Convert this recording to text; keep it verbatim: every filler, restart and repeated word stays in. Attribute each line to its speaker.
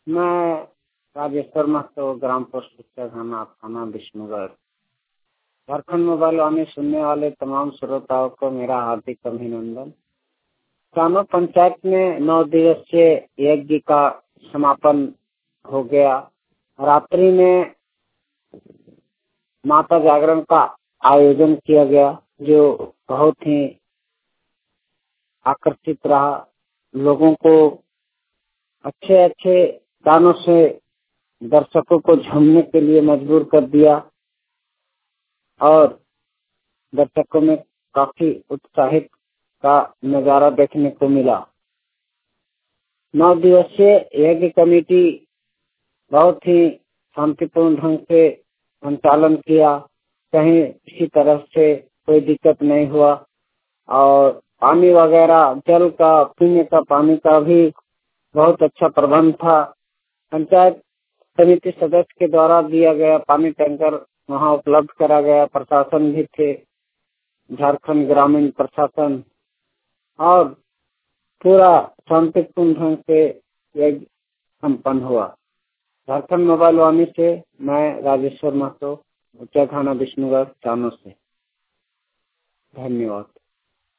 Speaker 1: मैं राजेश्वर महतो, ग्राम पोस्ट शिक्षा थाना थाना विष्णुगढ़। झारखंड मोबाइल वाणी सुनने वाले तमाम श्रोताओं को मेरा हार्दिक अभिनंदन। कानो पंचायत में नौ दिवसीय यज्ञ का समापन हो गया। रात्रि में माता जागरण का आयोजन किया गया, जो बहुत ही आकर्षित रहा। लोगों को अच्छे अच्छे गानों से दर्शकों को झूमने के लिए मजबूर कर दिया और दर्शकों में काफी उत्साहित का नजारा देखने को मिला। नौ दिवसीय यज्ञ कमेटी बहुत ही शांतिपूर्ण ढंग से संचालन किया। कहीं किसी तरह से कोई दिक्कत नहीं हुआ और पानी वगैरह, जल का, पीने का पानी का भी बहुत अच्छा प्रबंध था। पंचायत समिति सदस्य के द्वारा दिया गया पानी टैंकर वहां उपलब्ध करा गया। प्रशासन भी थे, झारखंड ग्रामीण प्रशासन, और पूरा शांतिपूर्ण ढंग से यज्ञ संपन्न हुआ। झारखंड मोबाइल वाणी से मैं राजेश्वर महतो, उच्च थाना विष्णुगढ़, चानो से। धन्यवाद।